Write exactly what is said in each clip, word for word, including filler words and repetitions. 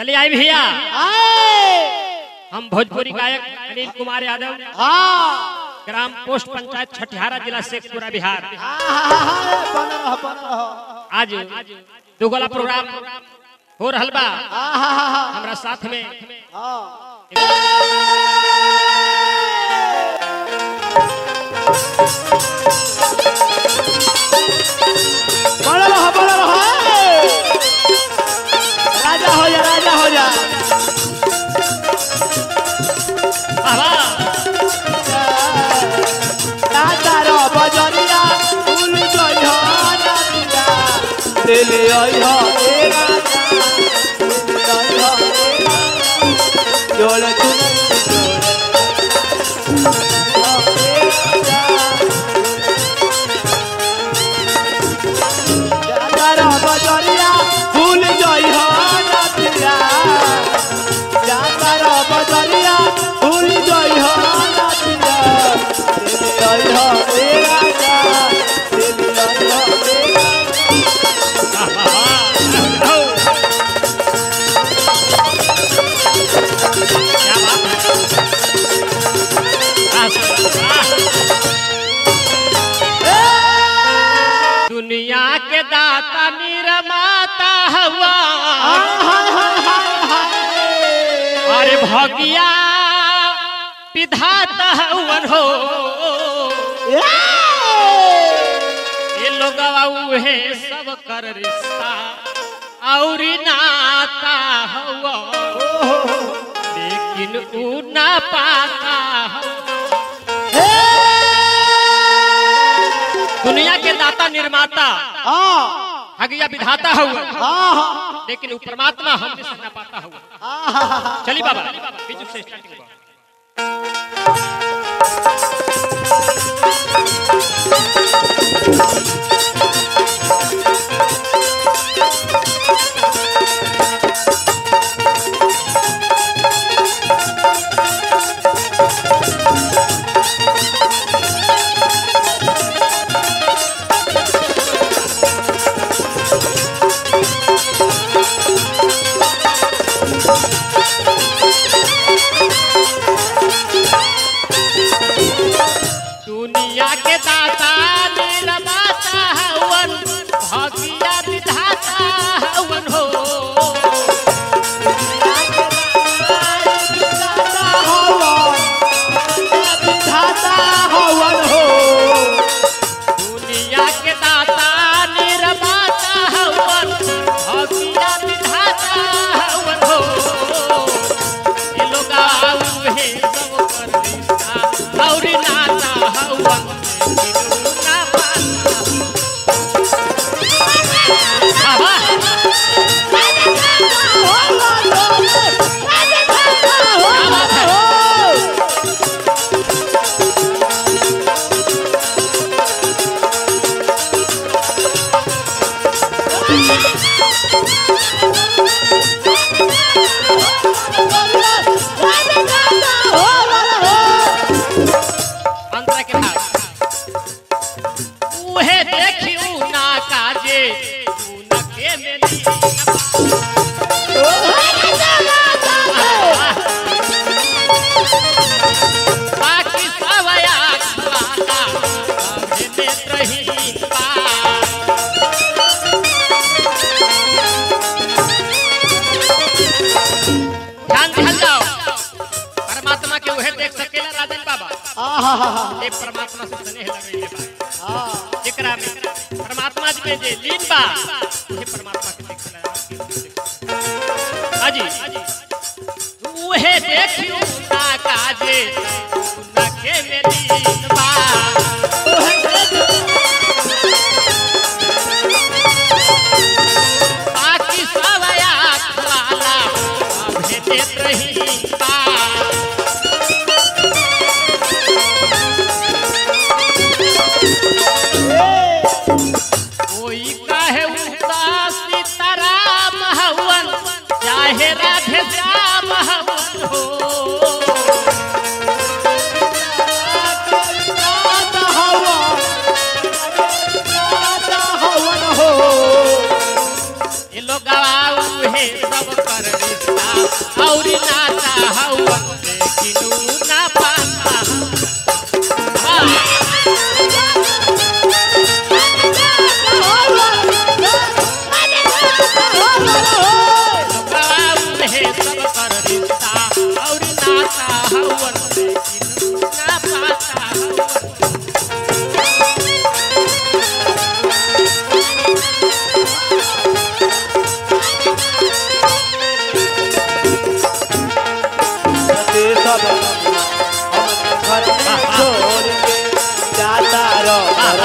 चलिए आए भैया, हम भोजपुरी गायक अनिल कुमार यादव, ग्राम पोस्ट पंचायत छठिहारा, जिला शेखपुरा, बिहार। आज दुगला प्रोग्राम हो रहल बा हमरा साथ में। राजा हो जा, राजा हो जा। तारो बजरिया फूल गई हो नदिया, ले ले आई हो ए राजा, ले आई हो ए राजा, जोड़े तू तारो बजरिया फूल गई हो नदिया, तारो बजरिया फूल गई हो नदिया, ले आई हो ए राजा, ले आई हो ए दुनिया के दाता निर्माता हुआ, अरे भगिया विधाता हुवन हो, ये लोग उहे सब कर रिश्ता और नाता हुआ, लेकिन ऊ ना पाता हुआ। दुनिया के दाता निर्माता हगिया विधाता हुआ, लेकिन वो परमात्मा हमसे सहना पाता हुआ। चलिए बाबा बीजू से स्टार्टिंग हुआ। दुनिया के दाता निर्माता हवन, भगिया विधाता हवन हो, विधाता हवन हो, दुनिया के दाता निर्माता हवन, भगिया विधाता हवन हो, ये लोग उहे सब कर रिश्ता और नाता हवन, ना अंतर के भाग उहे देखियो ना काजे, तू न के मेली बाकी सवया खाना अभी नेत्रहीन बा। ध्यान ध्यान जाओ, परमात्मा के उहे देख सकेला राजन बाबा, ये परमात्मा से स्नेह लगैले बा, जेकरा में परमात्मा जी में जे लीन बा, उहे परमात्मा के देखला। हाजी उहे देखियो ना काजे, ना के में लीन बा, बाकी सवया वाला अभी नेत्रहीन बा। कोई कहे उनका सीताराम हवन, चाहे राधे श्याम हवन हो, ये लोग सब कर रिश्ता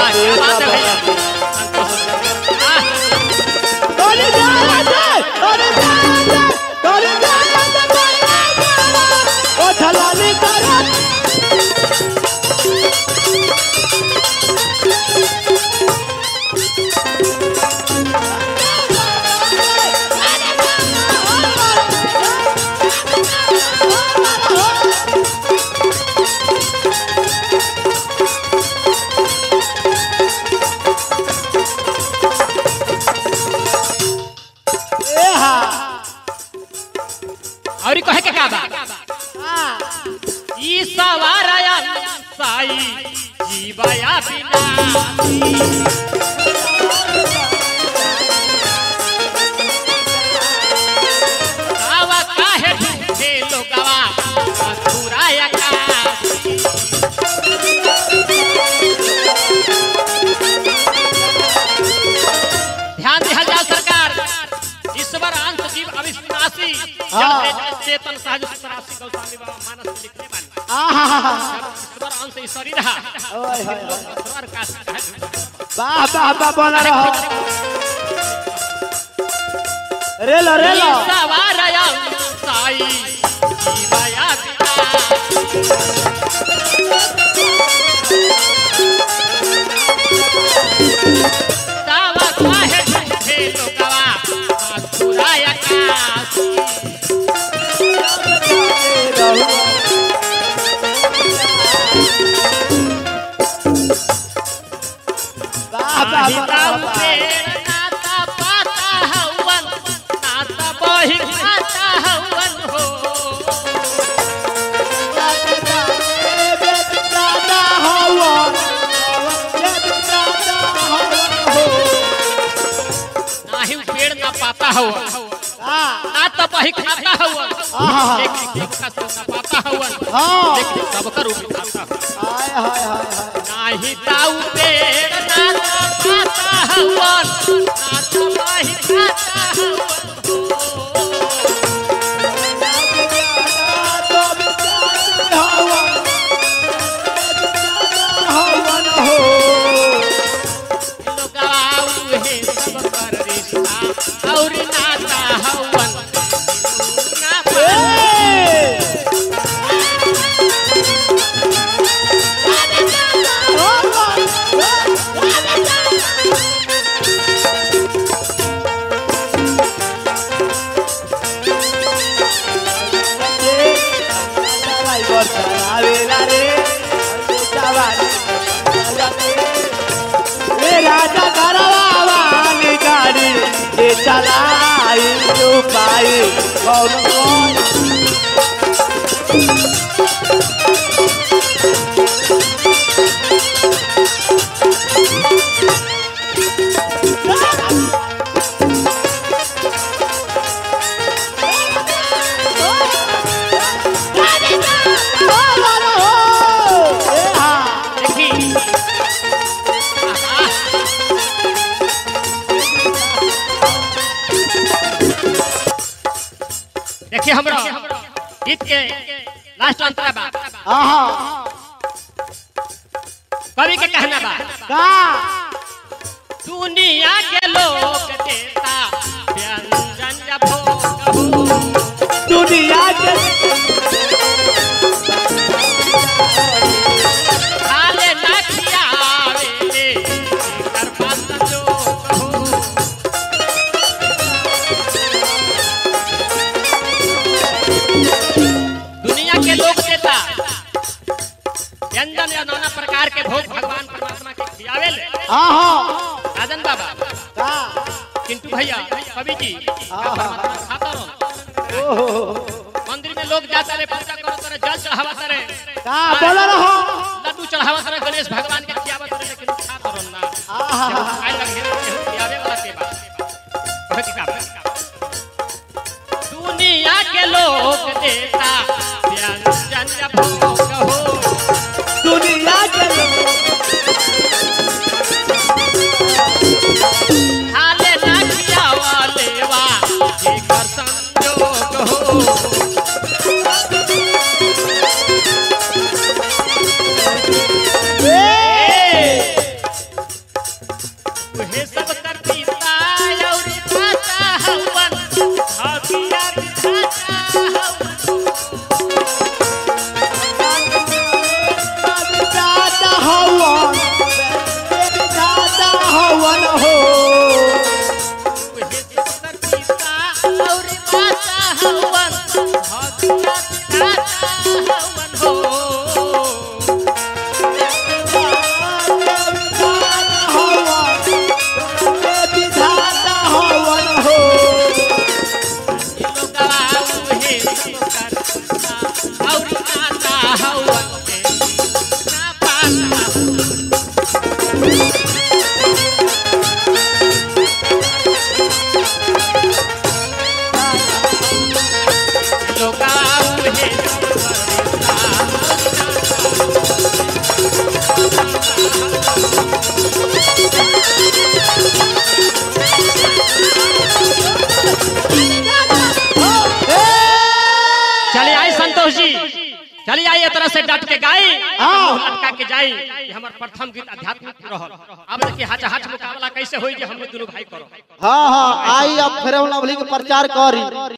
क्या बात है भैया तोरी जाए तोरी जाए तोरी जाए ओ छलानी करा और कहे के का बा ई सवारया साई जीवया बिना आवा काहे ढूंढे लोगवा मथुराया का ध्यान दिया जाए सरकार ईश्वर अंश जीव अविनाशी चेतन सहज सतरासी गौस्वामी बाबा मानस में लिखने वाले ईश्वर अंश ईश्वरी रहा ईश्वर का वाह वाह वाह बोला रहो रेलो रेलो सवारया साई जीवया दावा काहे ढूंढे लोगवा मथुराया का नाता पाता हवन नाता बही खाता हवन हो नाही पेड़ ना पाता हवन नाता बही खाता हवन लेकिन पाता हवन लेकिन सबका रूप खाता नाही ताऊ पेड़ नाता पाता हवन नाता बही खाता हवन और नाता हवन राजा करवावानी गाड़ी ये चलाई जो पाई कौन कौन देखिए हमरा गीत के लास्ट अंतरा बा कवि के कहना बा का दुनिया के लोग देता व्यंजन जब भोग दुनिया के खाले ना खियावे कर पास जो दुनिया के लोग देता व्यंजन या नाना प्रकार के भोग भगवान परमात्मा के खियावे ले राजन बाबा का किंतु भैया कवि जी परमात्मा खाता रहो मंदिर में लोग जाता रहे पूजा करता रहे जल चढ़ावता रहे का बोला रहो लड्डू चढ़ावता रहे गणेश भगवान के खियावत रहे लेकिन खाता रहो ना आए लगे खियावे वाला के बात कहे की का दुनिया के लोग देता व्यंजन या भोग हो दुनिया के लोग हाले ना खियावा लेवा ये कर संजोग हो ए से डट के गाई हाँ। लटका के जाई हमार प्रथम गीत आध्यात्मिक रहल। अब देखिए हाथ हाथ मुकाबला कैसे होई जे हमने दोनों भाई करो। हाँ हाँ आई अब फेर लवली के प्रचार करी।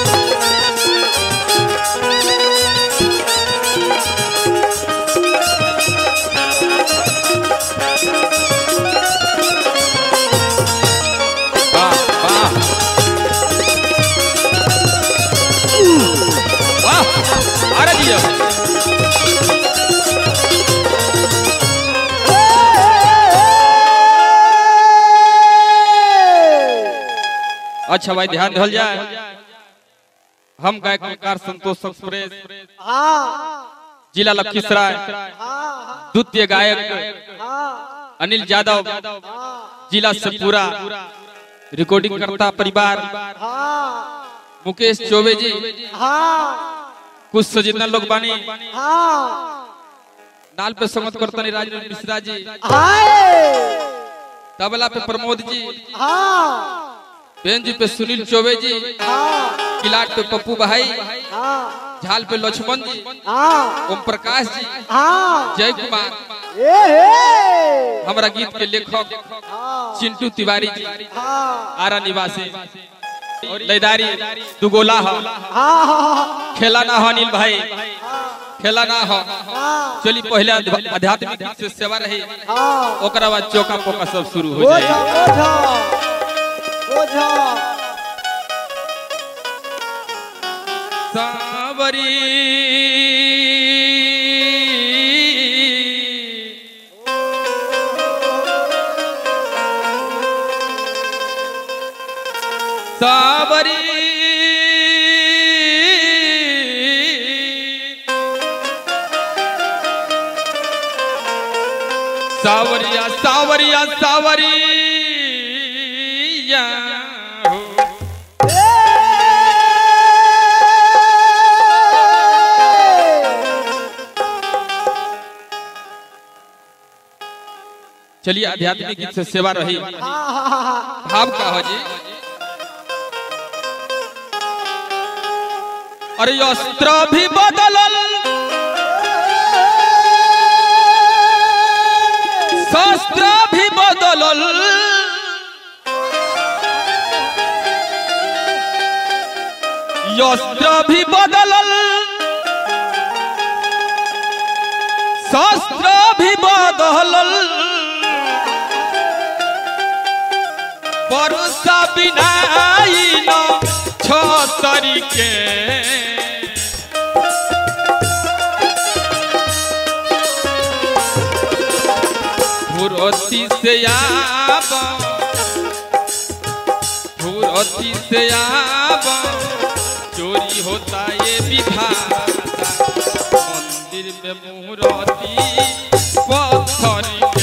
अच्छा भाई ध्यान धल जाए। हम गायक कलाकार संतोष एक्सप्रेस जिला लखीसराय, द्वितीय गायक अनिल यादव जिला सतपुरा, रिकॉर्डिंग करता परिवार मुकेश चौबे जी, कुछ सजिंदा लोग बानी, नाल पे संगत करता राजेंद्र मिश्रा जी, तबला पे प्रमोद जी, बेंजी पे सुनील चौबे जी, किलाट पे पप्पू भाई, झाल पे लक्ष्मण जी, ओम प्रकाश जी, जय कुमार, हमारा गीत के लेखक चिंटू तिवारी जी, आरा निवासी, लयदारी दुगोला हो, खेला ना हो अनिल भाई, खेला ना हो। चली पहले आध्यात्मिक गीत से सेवा रही, ओकरा बाद चौका पोका सब शुरू हो जाए। सावरी सावरी सावरिया सावरिया सावरिया चलिए आध्यात्मिक गीत से सेवा रही। भाव का हो जी, अरे अस्त्र भी बदलल शस्त्र भी बदलल, अस्त्र भी बदलल शस्त्र भी बदलल, परुसा बिनाई न छतरी के फुरती से आब फुरती से आब चोरी होता ये विधाता, मंदिर में मूर्ति पत्थर के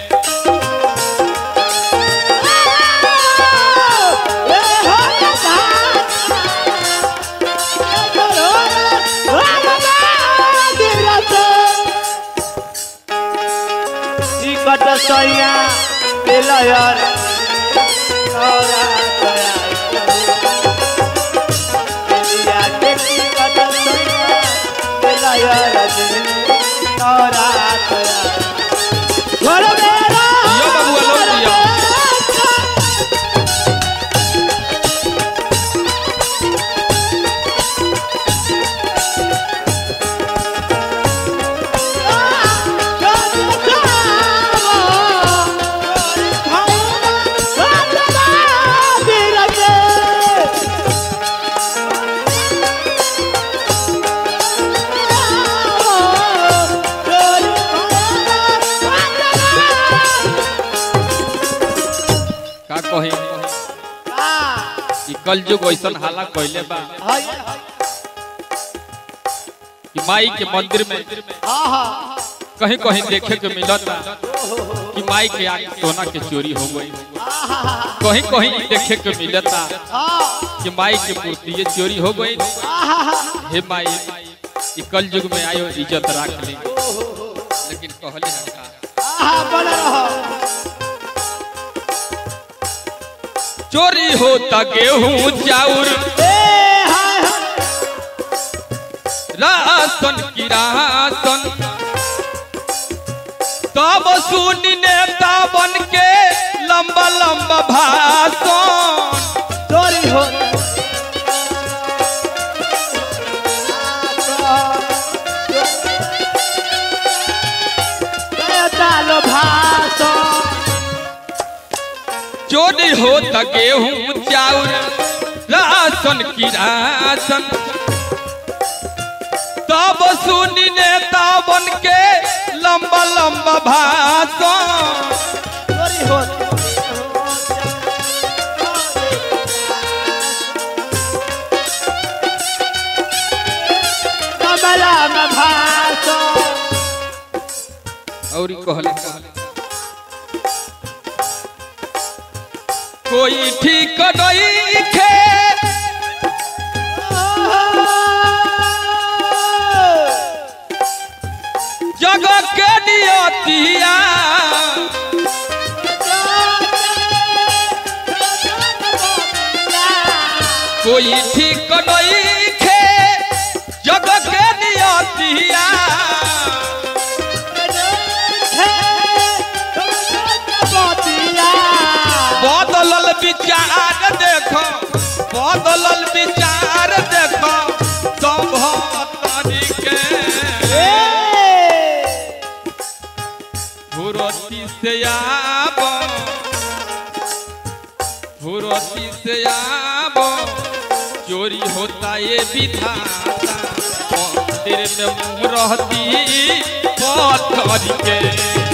सैया बेलयर औरा तया देखी कट सैया बेलयर औरा तया घर मेरा यो बाबू लोग दिया कल जो ऐसन हाला कहले बा कि माई के मंदिर में कहीं कहीं देखे के मिलता कि माई के आगे सोना के चोरी हो गई, कहीं कहीं देखे के मिलता कि माई के मूर्ति चोरी हो गई। हे माई कि कल युग में आयो इज्जत राख ली, लेकिन कहले चोरी होता गेहूं चाउर रासन की रासन तब सुनी नेता बन के लंबा लंबा भाषण चोरी हो चालो भाषण चोरी हो त गेहूं चाउर राशन की राशन तब सुनी नेता बन के लंबा लंबा भाषण चोरी हो कमला में भाषण और कहले कोई ठीक नहीं खे जगह के नियतिया कोई ठीक नहीं खे जगह के नियतिया बदलल विचार देखो बदलल विचार देखो सब तरीके भूरती से आब भूरती से आब चोरी होता ये विधाता मंदिर में मुँह रहती पत्थर के